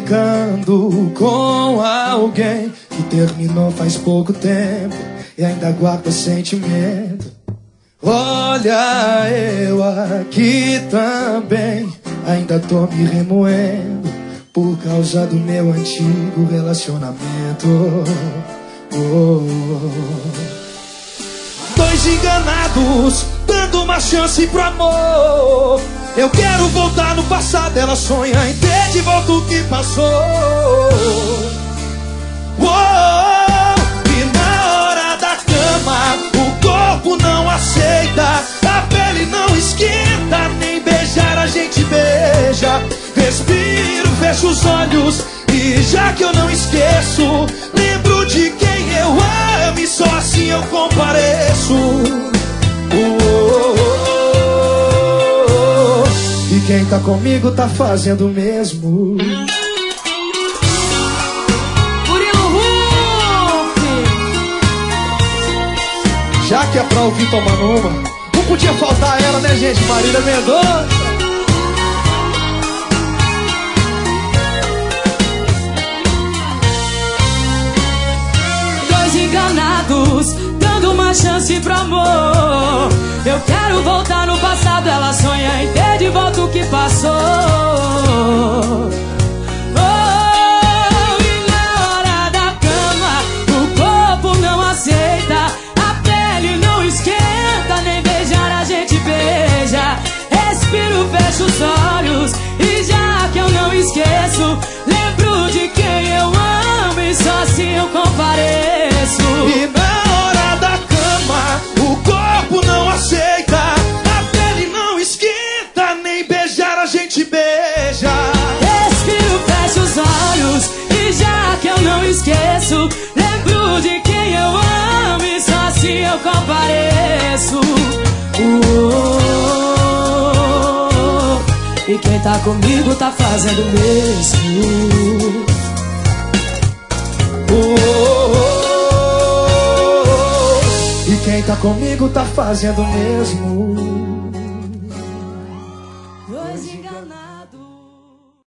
ficando com alguém que terminou faz pouco tempo e ainda guarda sentimento. Olha, eu aqui também ainda tô me remoendo por causa do meu antigo relacionamento. Dois enganados, dando uma chance pro amor. Eu quero voltar no passado, ela sonha em ter de volta o que passou. E na hora da cama, o corpo não aceita, a pele não esquenta, nem beijar a gente beija. Respiro, fecho os olhos e já que eu não esqueço, lembro de quem eu amo e só assim eu compareço. E quem tá comigo tá fazendo o mesmo. Já que é pra ouvir tomando uma, não podia faltar ela, né, gente? Marília Mendonça. Dois enganados, dando uma chance pro amor. Eu quero voltar no passado, ela sonha em ter de volta o que passou. E na hora da cama, o corpo não aceita, a pele não esquenta, nem beijar a gente beija. Respiro, fecho os olhos e já que eu não esqueço, lembro de quem eu amo e só assim eu compareço. E na hora da cama, o corpo não aceita, a pele não esquenta, nem beijar a gente beija. Respiro, fecho os olhos e já que eu não esqueço, lembro de quem eu amo e só assim eu compareço. E quem tá comigo tá fazendo o mesmo. E quem tá comigo tá fazendo o mesmo.